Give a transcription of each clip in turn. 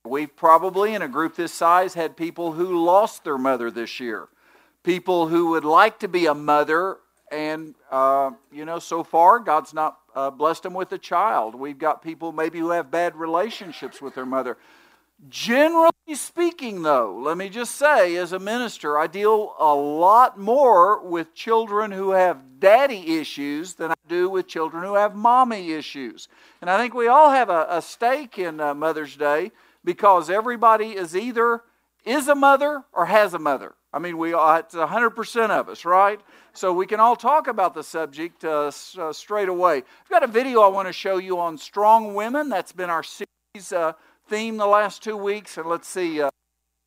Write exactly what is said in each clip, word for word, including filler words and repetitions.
We've probably, in a group this size, had people who lost their mother this year. People who would like to be a mother, and, uh, you know, so far, God's not uh, blessed them with a child. We've got people maybe who have bad relationships with their mother. Generally speaking, though, let me just say, as a minister, I deal a lot more with children who have daddy issues than I do with children who have mommy issues. And I think we all have a, a stake in uh, Mother's Day, because everybody is either is a mother or has a mother. I mean, we are, it's one hundred percent of us, right? So we can all talk about the subject uh, uh, straight away. I've got a video I want to show you on strong women. That's been our series uh, theme the last two weeks. And let's see. Uh,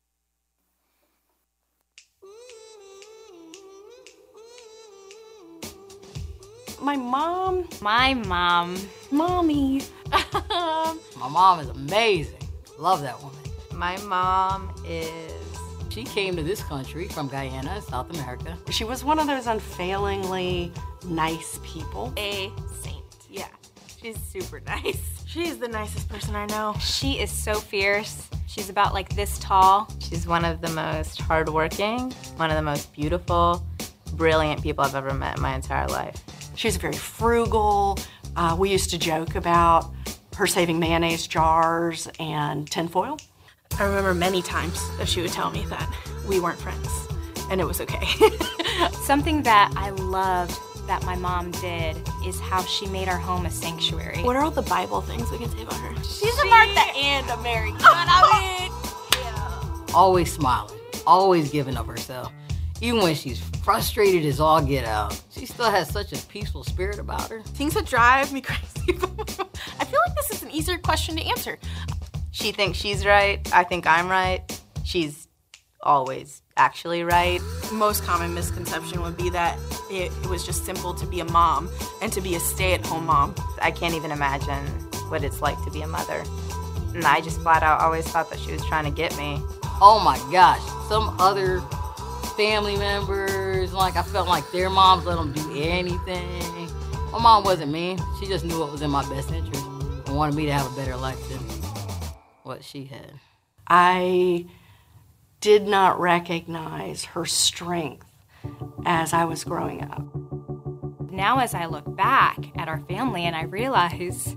My mom. My mom. Mommy. My mom is amazing. Love that woman. My mom is... She came to this country from Guyana, South America. She was one of those unfailingly nice people. A saint. Yeah. She's super nice. She's the nicest person I know. She is so fierce. She's about like this tall. She's one of the most hardworking, one of the most beautiful, brilliant people I've ever met in my entire life. She's very frugal. Uh, we used to joke about her saving mayonnaise jars and tinfoil. I remember many times that she would tell me that we weren't friends, and it was okay. Something that I loved that my mom did is how she made our home a sanctuary. What are all the Bible things we can say about her? She's a Martha and a Mary. You know what I mean? Yeah. Always smiling, always giving of herself. Even when she's frustrated as all get out, she still has such a peaceful spirit about her. Things that drive me crazy. I feel like this is an easier question to answer. She thinks she's right. I think I'm right. She's always actually right. Most common misconception would be that it, it was just simple to be a mom and to be a stay-at-home mom. I can't even imagine what it's like to be a mother. And I just flat out always thought that she was trying to get me. Oh my gosh, some other family members, like I felt like their moms let them do anything. My mom wasn't mean. She just knew what was in my best interest and wanted me to have a better life than what she had. I did not recognize her strength as I was growing up. Now as I look back at our family and I realize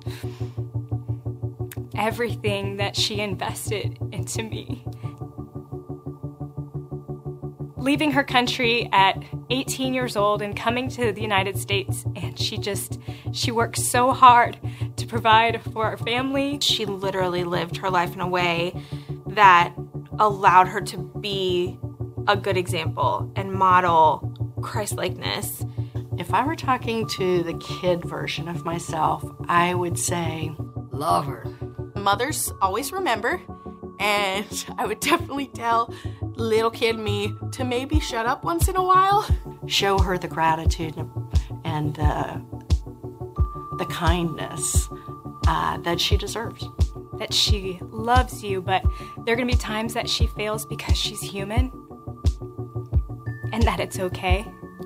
everything that she invested into me. Leaving her country at eighteen years old and coming to the United States, and she just, she worked so hard to provide for our family. She literally lived her life in a way that allowed her to be a good example and model Christ-likeness. If I were talking to the kid version of myself, I would say, love her. Mothers always remember, and I would definitely tell little kid me to maybe shut up once in a while. Show her the gratitude and the, the kindness uh, that she deserves. That she loves you, but there are going to be times that she fails because she's human, and that it's okay.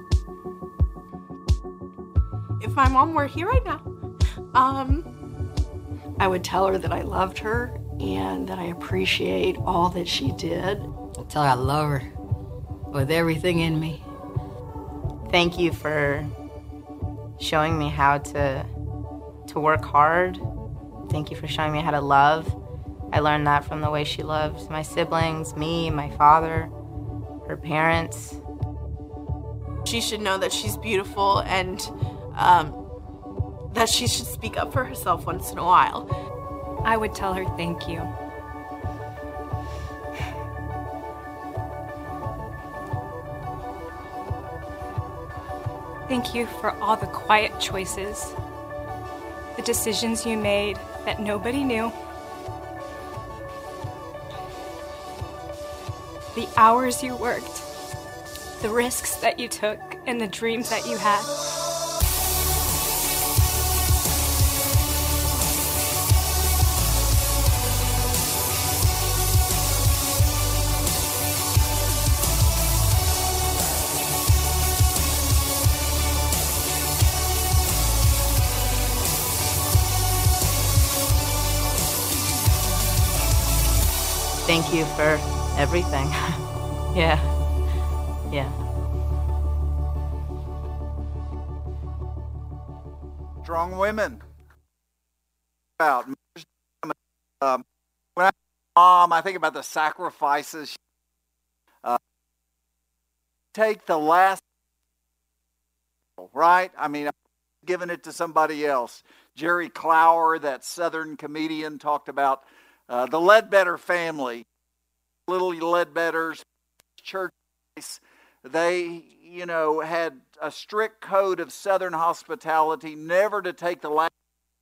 If my mom were here right now, um, I would tell her that I loved her and that I appreciate all that she did. I'll tell her I love her with everything in me. Thank you for showing me how to to work hard. Thank you for showing me how to love. I learned that from the way she loved my siblings, me, my father, her parents. She should know that she's beautiful and um, that she should speak up for herself once in a while. I would tell her thank you. Thank you for all the quiet choices, the decisions you made that nobody knew, the hours you worked, the risks that you took, and the dreams that you had. thank you for everything. Yeah. Yeah. Strong women. About um, when I mom, I think about the sacrifices. Uh, take the last, right? I mean, giving it to somebody else. Jerry Clower, that Southern comedian, talked about uh, the Ledbetter family, little Ledbetters, church. They, you know, had a strict code of Southern hospitality, never to take the last.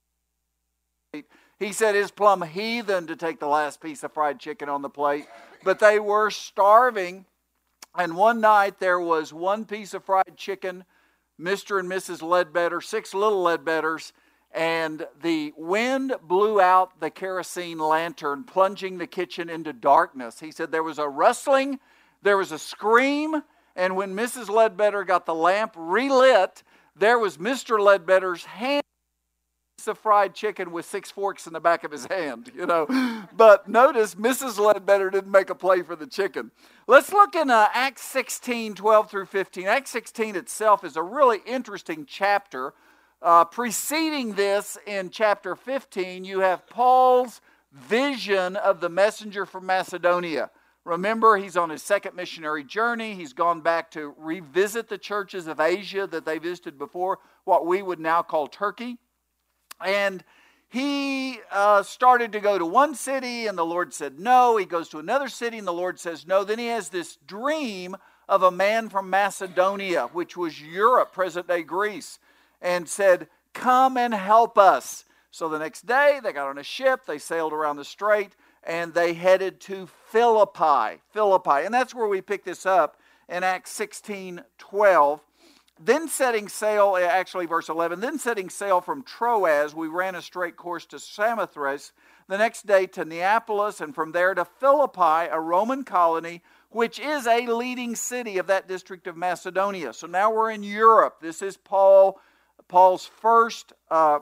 He said it's plumb heathen to take the last piece of fried chicken on the plate, but they were starving. And one night there was one piece of fried chicken, Mister and Missus Ledbetter, six little Ledbetters, and the wind blew out the kerosene lantern, plunging the kitchen into darkness. He said there was a rustling, there was a scream, and when Missus Ledbetter got the lamp relit, there was Mister Ledbetter's hand, of fried chicken with six forks in the back of his hand, you know. But notice Missus Ledbetter didn't make a play for the chicken. Let's look in uh, Acts sixteen, twelve through fifteen. Acts sixteen itself is a really interesting chapter. Uh, preceding this in chapter fifteen, you have Paul's vision of the messenger from Macedonia. Remember, he's on his second missionary journey. He's gone back to revisit the churches of Asia that they visited before, what we would now call Turkey. And he uh, started to go to one city, and the Lord said no. He goes to another city, and the Lord says no. Then he has this dream of a man from Macedonia, which was Europe, present-day Greece, and said, come and help us. So the next day, they got on a ship, they sailed around the strait, and they headed to Philippi. Philippi. And that's where we pick this up in Acts sixteen, twelve. Then setting sail, actually verse eleven, then setting sail from Troas, we ran a straight course to Samothrace, the next day to Neapolis, and from there to Philippi, a Roman colony, which is a leading city of that district of Macedonia. So now we're in Europe. This is Paul, Paul's first. Uh,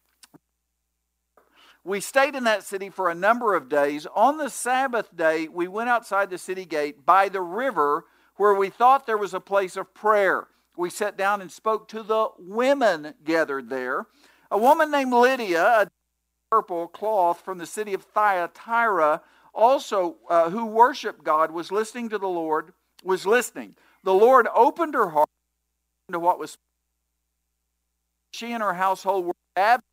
we stayed in that city for a number of days. On the Sabbath day, we went outside the city gate by the river where we thought there was a place of prayer. We sat down and spoke to the women gathered there. A woman named Lydia, a purple cloth from the city of Thyatira, also uh, who worshiped God, was listening to the Lord, was listening. The Lord opened her heart to what was. She and her household were absolutely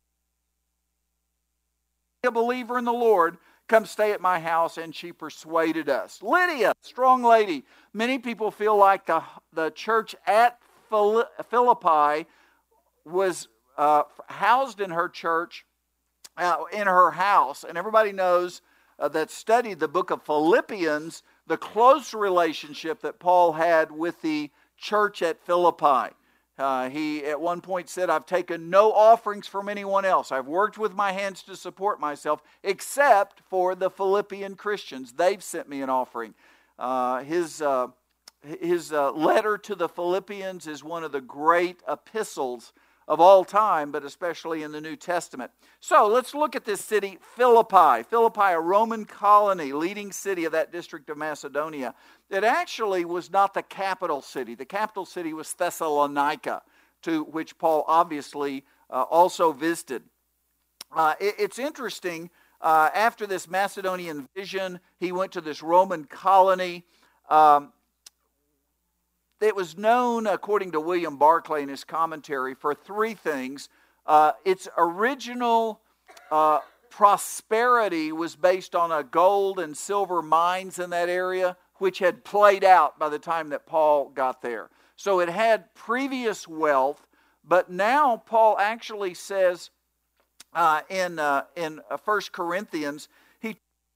a believer in the Lord. Come stay at my house, and she persuaded us. Lydia, strong lady. Many people feel like the, the church at Philippi was uh, housed in her church, uh, in her house, and everybody knows uh, that studied the book of Philippians, the close relationship that Paul had with the church at Philippi. Uh, he at one point said, I've taken no offerings from anyone else. I've worked with my hands to support myself, except for the Philippian Christians. They've sent me an offering. Uh, his uh, his uh, letter to the Philippians is one of the great epistles of all time, but especially in the New Testament. So let's look at this city, Philippi. Philippi, a Roman colony, leading city of that district of Macedonia. It actually was not the capital city. The capital city was Thessalonica, to which Paul obviously uh, also visited. Uh, it, it's interesting, uh, after this Macedonian vision, he went to this Roman colony. Um, It was known, according to William Barclay in his commentary, for three things. Uh, its original uh, prosperity was based on a gold and silver mines in that area, which had played out by the time that Paul got there. So it had previous wealth, but now Paul actually says uh, in uh, in First Corinthians, he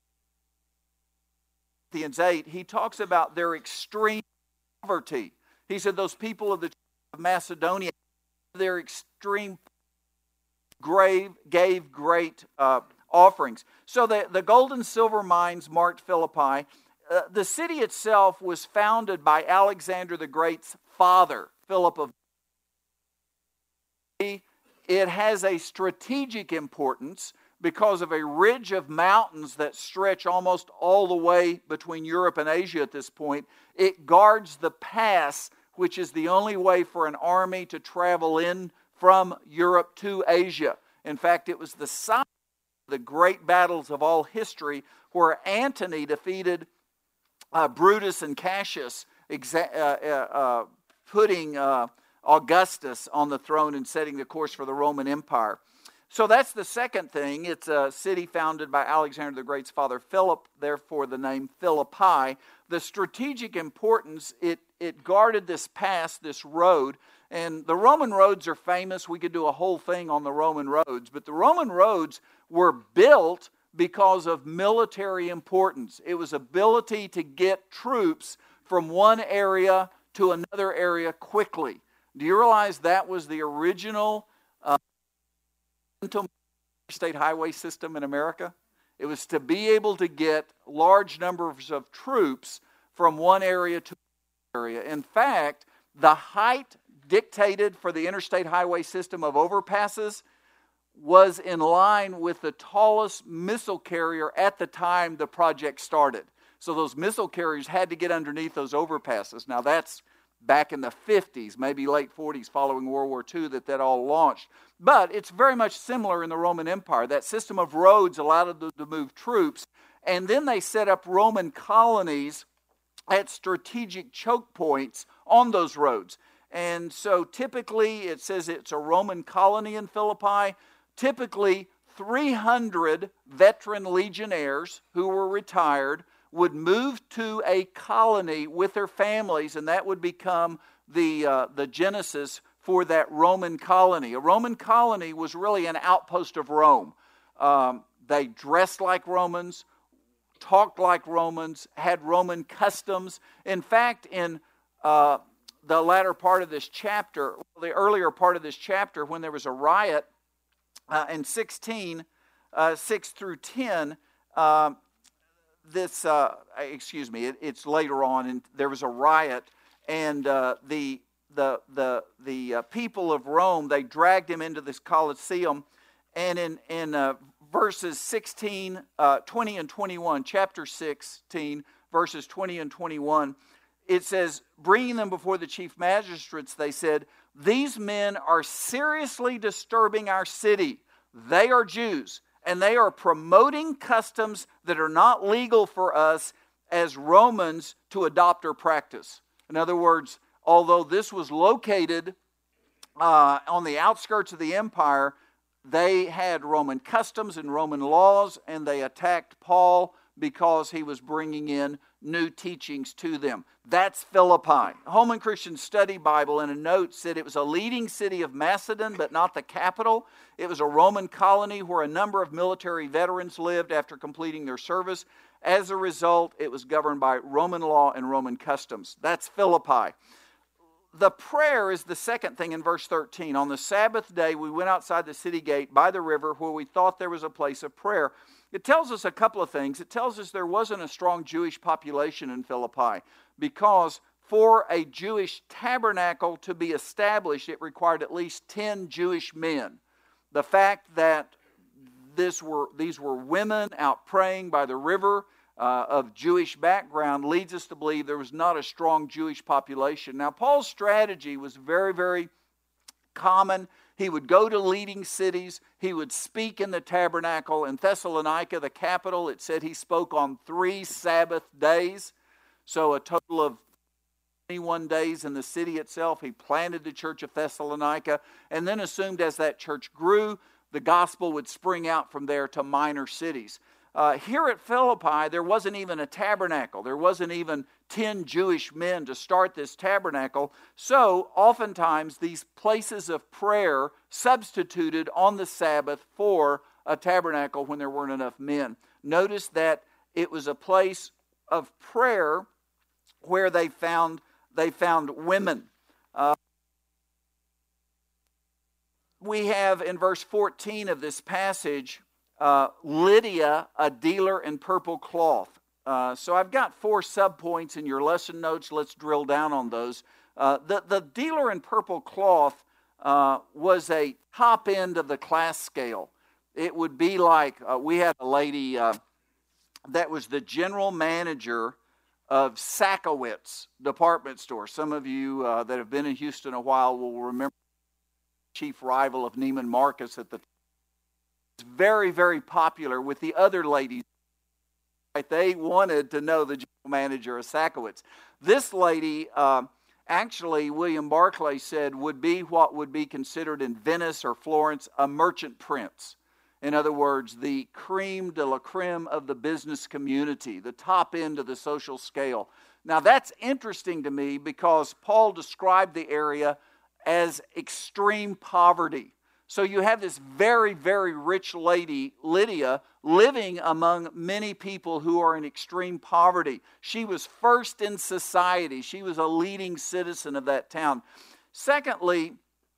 Corinthians eight, he talks about their extreme poverty. He said those people of the of Macedonia, their extreme grave gave great uh, offerings. So the, the gold and silver mines marked Philippi. Uh, the city itself was founded by Alexander the Great's father, Philip of. It has a strategic importance because of a ridge of mountains that stretch almost all the way between Europe and Asia at this point. It guards the pass, which is the only way for an army to travel in from Europe to Asia. In fact, it was the site of the great battles of all history where Antony defeated uh, Brutus and Cassius, exa- uh, uh, uh, putting uh, Augustus on the throne and setting the course for the Roman Empire. So that's the second thing. It's a city founded by Alexander the Great's father Philip, therefore the name Philippi. The strategic importance, it, it guarded this pass, this road, and the Roman roads are famous. We could do a whole thing on the Roman roads, but the Roman roads were built because of military importance. It was ability to get troops from one area to another area quickly. Do you realize that was the original uh, interstate highway system in America? It was to be able to get large numbers of troops from one area to another area. In fact, the height dictated for the interstate highway system of overpasses was in line with the tallest missile carrier at the time the project started. So those missile carriers had to get underneath those overpasses. Now that's back in the fifties, maybe late forties, following World War Two, that that all launched. But it's very much similar in the Roman Empire. That system of roads allowed them to move troops, and then they set up Roman colonies at strategic choke points on those roads. And so typically, it says it's a Roman colony in Philippi. Typically, three hundred veteran legionnaires who were retired would move to a colony with their families, and that would become the uh, the genesis for that Roman colony. A Roman colony was really an outpost of Rome. Um, they dressed like Romans, talked like Romans, had Roman customs. In fact, in uh, the latter part of this chapter, the earlier part of this chapter, when there was a riot uh, in sixteen, uh, six through ten, um, this, uh, excuse me, it, it's later on, and there was a riot, and uh, the the the the uh, people of Rome, they dragged him into this Colosseum, and in in uh, verses sixteen, uh, twenty, and twenty-one, chapter sixteen, verses twenty and twenty-one, it says, bringing them before the chief magistrates, they said, "These men are seriously disturbing our city. They are Jews, and they are promoting customs that are not legal for us as Romans to adopt or practice." In other words, although this was located uh, on the outskirts of the empire, they had Roman customs and Roman laws, and they attacked Paul because he was bringing in new teachings to them. That's Philippi. Holman Christian Study Bible in a note said it was a leading city of Macedon, but not the capital. It was a Roman colony where a number of military veterans lived after completing their service. As a result, it was governed by Roman law and Roman customs. That's Philippi. The prayer is the second thing in verse thirteen. On the Sabbath day, we went outside the city gate by the river where we thought there was a place of prayer. It tells us a couple of things. It tells us there wasn't a strong Jewish population in Philippi because for a Jewish tabernacle to be established, it required at least ten Jewish men. The fact that this were these were women out praying by the river uh, of Jewish background leads us to believe there was not a strong Jewish population. Now, Paul's strategy was very, very common. He would go to leading cities. He would speak in the tabernacle. In Thessalonica, the capital, it said he spoke on three Sabbath days. So a total of twenty-one days in the city itself. He planted the church of Thessalonica and then assumed as that church grew, the gospel would spring out from there to minor cities. Uh, here at Philippi, there wasn't even a tabernacle. There wasn't even ten Jewish men to start this tabernacle. So, oftentimes, these places of prayer substituted on the Sabbath for a tabernacle when there weren't enough men. Notice that it was a place of prayer where they found, they found women. Uh, we have in verse fourteen of this passage, Uh, Lydia, a dealer in purple cloth. Uh, so I've got four subpoints in your lesson notes. Let's drill down on those. Uh, the, the dealer in purple cloth uh, was a top end of the class scale. It would be like, uh, we had a lady uh, that was the general manager of Sakowitz department store. Some of you uh, that have been in Houston a while will remember the chief rival of Neiman Marcus at the time. It's very, very popular with the other ladies. Right? They wanted to know the general manager of Sakowitz. This lady, uh, actually, William Barclay said, would be what would be considered in Venice or Florence a merchant prince. In other words, the creme de la creme of the business community, the top end of the social scale. Now that's interesting to me because Paul described the area as extreme poverty. So you have this very, very rich lady, Lydia, living among many people who are in extreme poverty. She was first in society. She was a leading citizen of that town. Secondly,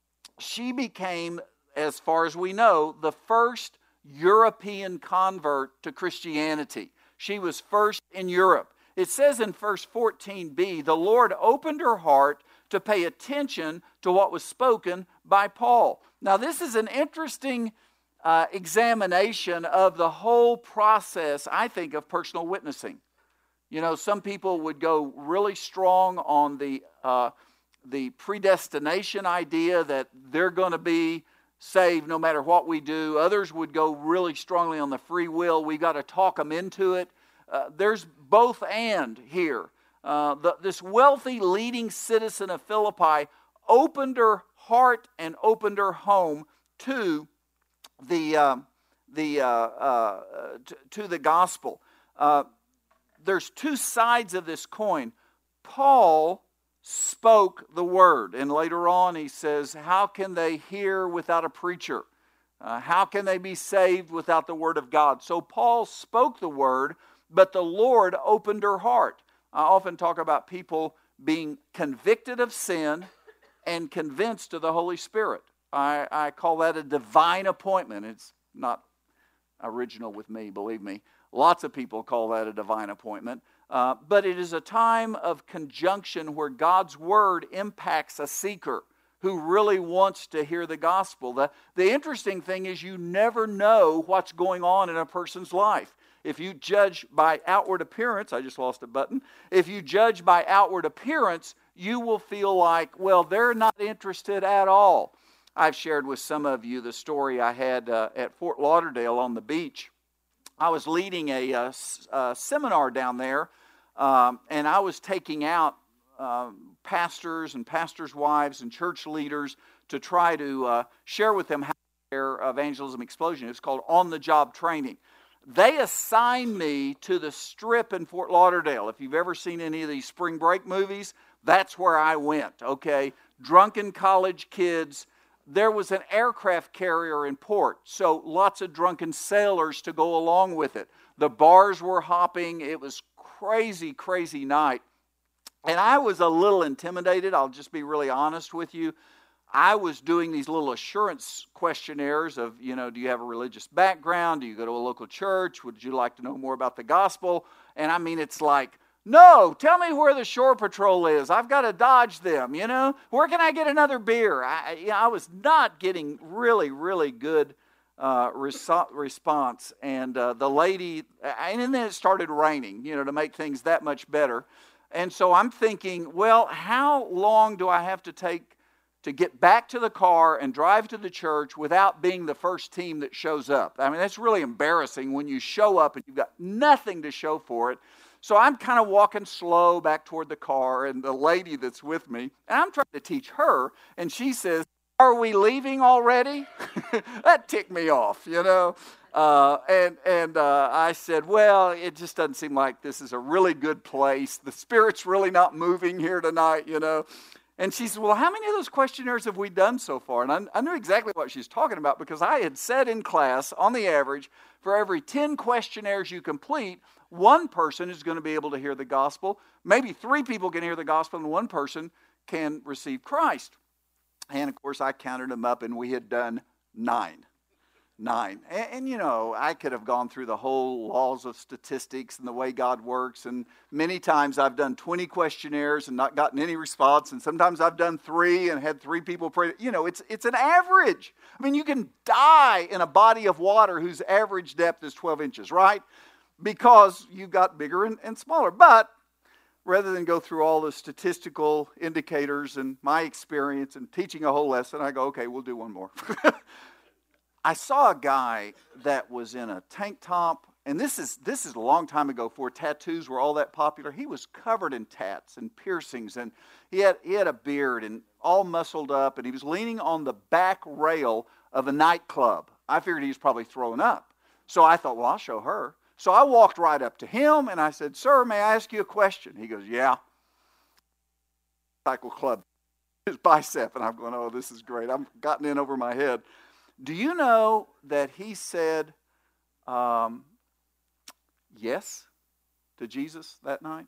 she became, as far as we know, the first European convert to Christianity. She was first in Europe. It says in verse fourteen b, the Lord opened her heart to pay attention to what was spoken by Paul. Now this is an interesting uh, examination of the whole process, I think, of personal witnessing. You know, some people would go really strong on the uh, the predestination idea that they're going to be saved no matter what we do. Others would go really strongly on the free will. We got to talk them into it. Uh, there's both and here. Uh, the, this wealthy leading citizen of Philippi opened her heart and opened her home to the uh, the uh, uh, to, to the gospel. Uh, there's two sides of this coin. Paul spoke the word, and later on he says, how can they hear without a preacher? Uh, how can they be saved without the word of God? So Paul spoke the word, but the Lord opened her heart. I often talk about people being convicted of sin and convinced of the Holy Spirit. I, I call that a divine appointment. It's not original with me, believe me. Lots of people call that a divine appointment. Uh, but it is a time of conjunction where God's word impacts a seeker who really wants to hear the gospel. The, the interesting thing is you never know what's going on in a person's life. If you judge by outward appearance, I just lost a button. If you judge by outward appearance, you will feel like, well, they're not interested at all. I've shared with some of you the story I had uh, at Fort Lauderdale on the beach. I was leading a, a, a seminar down there, um, and I was taking out um, pastors and pastors' wives and church leaders to try to uh, share with them how to share Evangelism Explosion. It's called on-the-job training. They assigned me to the Strip in Fort Lauderdale. If you've ever seen any of these spring break movies, that's where I went, okay? Drunken college kids. There was an aircraft carrier in port, so lots of drunken sailors to go along with it. The bars were hopping. It was crazy, crazy night. And I was a little intimidated. I'll just be really honest with you. I was doing these little assurance questionnaires of, you know, do you have a religious background? Do you go to a local church? Would you like to know more about the gospel? And I mean, it's like, no, tell me where the shore patrol is. I've got to dodge them, you know. Where can I get another beer? I, you know, I was not getting really, really good uh, res- response. And uh, the lady, and then it started raining, you know, to make things that much better. And so I'm thinking, well, how long do I have to take to get back to the car and drive to the church without being the first team that shows up? I mean, that's really embarrassing when you show up and you've got nothing to show for it. So I'm kind of walking slow back toward the car, and the lady that's with me, and I'm trying to teach her, and she says, are we leaving already? That ticked me off, you know. Uh, and and uh, I said, well, it just doesn't seem like this is a really good place. The Spirit's really not moving here tonight, you know. And she said, well, how many of those questionnaires have we done so far? And I, I knew exactly what she's talking about because I had said in class, on the average, for every ten questionnaires you complete, one person is going to be able to hear the gospel. Maybe three people can hear the gospel and one person can receive Christ. And of course, I counted them up and we had done nine. nine. And, and, you know, I could have gone through the whole laws of statistics and the way God works. And many times I've done twenty questionnaires and not gotten any response. And sometimes I've done three and had three people pray. You know, it's it's an average. I mean, you can die in a body of water whose average depth is twelve inches, right? Because you got bigger and, and smaller. But rather than go through all the statistical indicators and my experience and teaching a whole lesson, I go, okay, we'll do one more. I saw a guy that was in a tank top, and this is this is a long time ago before tattoos were all that popular. He was covered in tats and piercings, and he had he had a beard and all muscled up, and he was leaning on the back rail of a nightclub. I figured he was probably throwing up. So I thought, well, I'll show her. So I walked right up to him, and I said, sir, may I ask you a question? He goes, yeah. Cycle club, his bicep, and I'm going, oh, this is great. I've gotten in over my head. Do you know that he said um, yes to Jesus that night?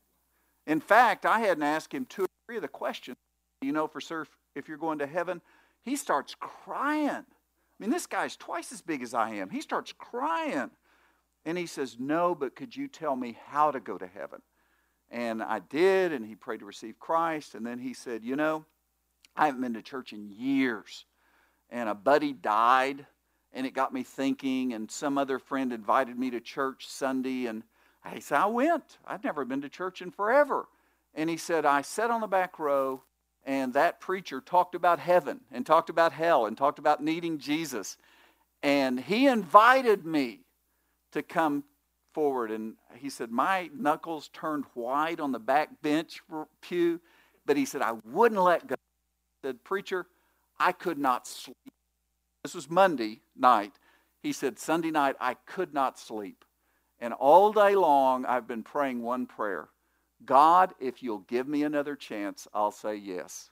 In fact, I hadn't asked him two or three of the questions. You know, for sure, if you're going to heaven, he starts crying. I mean, this guy's twice as big as I am. He starts crying. And he says, no, but could you tell me how to go to heaven? And I did, and he prayed to receive Christ. And then he said, you know, I haven't been to church in years. And a buddy died, and it got me thinking, and some other friend invited me to church Sunday, and I said, I went. I'd never been to church in forever. And he said, I sat on the back row, and that preacher talked about heaven, and talked about hell, and talked about needing Jesus. And he invited me to come forward, and he said, my knuckles turned white on the back bench pew, but he said, I wouldn't let go. He said, preacher, I could not sleep. This was Monday night. He said, Sunday night, I could not sleep. And all day long, I've been praying one prayer. God, if you'll give me another chance, I'll say yes.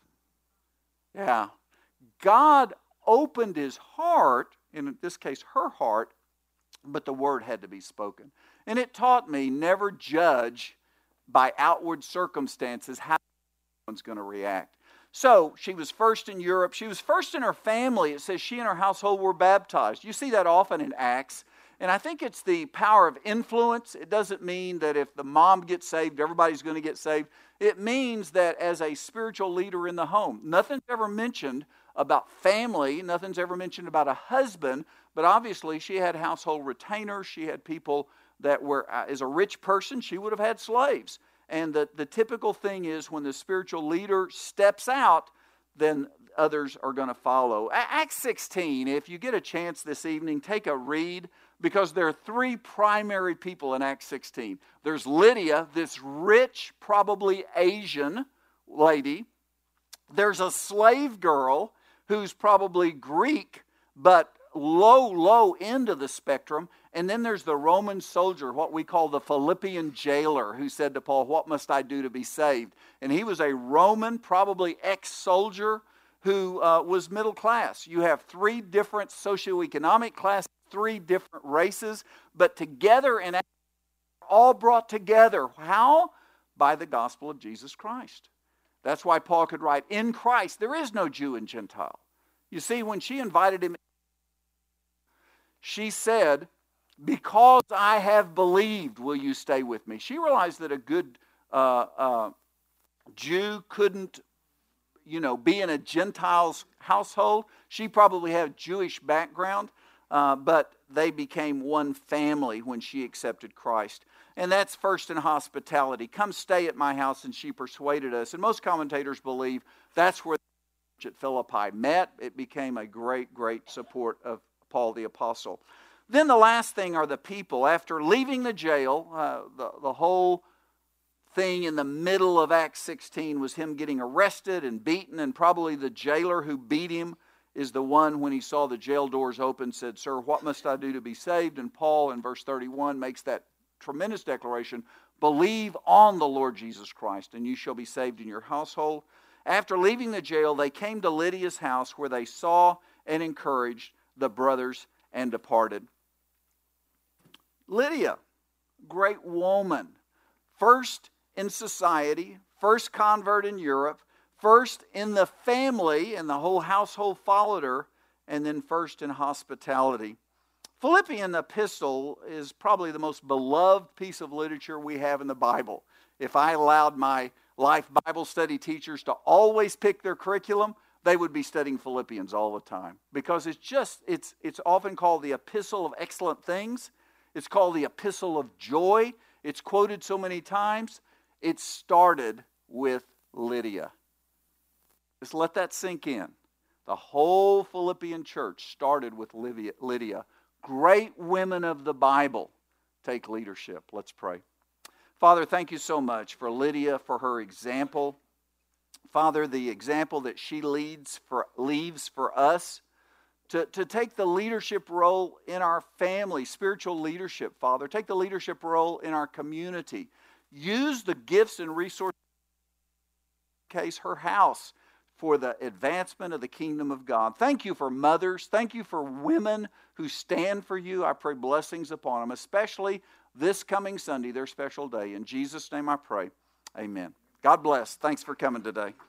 Yeah. God opened his heart, in this case, her heart, but the word had to be spoken. And it taught me never judge by outward circumstances how someone's going to react. So she was first in Europe. She was first in her family. It says she and her household were baptized. You see that often in Acts. And I think it's the power of influence. It doesn't mean that if the mom gets saved, everybody's going to get saved. It means that as a spiritual leader in the home, nothing's ever mentioned about family. Nothing's ever mentioned about a husband. But obviously she had household retainers. She had people that were, as a rich person, she would have had slaves. And the, the typical thing is when the spiritual leader steps out, then others are going to follow. Acts sixteen, if you get a chance this evening, take a read, because there are three primary people in Acts sixteen. There's Lydia, this rich, probably Asian lady. There's a slave girl who's probably Greek, but low, low end of the spectrum. And then there's the Roman soldier, what we call the Philippian jailer, who said to Paul, what must I do to be saved? And he was a Roman, probably ex-soldier, who uh, was middle class. You have three different socioeconomic classes, three different races, but together and all brought together. How? By the gospel of Jesus Christ. That's why Paul could write, in Christ there is no Jew and Gentile. You see, when she invited him, she said, because I have believed, will you stay with me? She realized that a good uh, uh, Jew couldn't, you know, be in a Gentile's household. She probably had a Jewish background, uh, but they became one family when she accepted Christ. And that's first in hospitality. Come stay at my house, and she persuaded us. And most commentators believe that's where the church at Philippi met. It became a great, great support of Paul the Apostle. Then the last thing are the people. After leaving the jail, uh, the, the whole thing in the middle of Acts sixteen was him getting arrested and beaten, and probably the jailer who beat him is the one, when he saw the jail doors open, said, sir, what must I do to be saved? And Paul in verse thirty-one makes that tremendous declaration, believe on the Lord Jesus Christ, and you shall be saved in your household. After leaving the jail, they came to Lydia's house, where they saw and encouraged the brothers and departed. Lydia, great woman, first in society, first convert in Europe, first in the family, and the whole household followed her. and then first in hospitality. Philippian epistle is probably the most beloved piece of literature we have in the Bible. If I allowed my Life Bible study teachers to always pick their curriculum, they would be studying Philippians all the time, because it's just, it's, it's often called the epistle of excellent things. It's called the epistle of joy. It's quoted so many times. It started with Lydia. Just let that sink in. The whole Philippian church started with Lydia. Great women of the Bible take leadership. Let's pray. Father, thank you so much for Lydia, for her example. Father, the example that she leads for, leaves for us to, to take the leadership role in our family, spiritual leadership, Father. Take the leadership role in our community. Use the gifts and resources, in case her house, for the advancement of the kingdom of God. Thank you for mothers. Thank you for women who stand for you. I pray blessings upon them, especially this coming Sunday, their special day. In Jesus' name I pray. Amen. God bless. Thanks for coming today.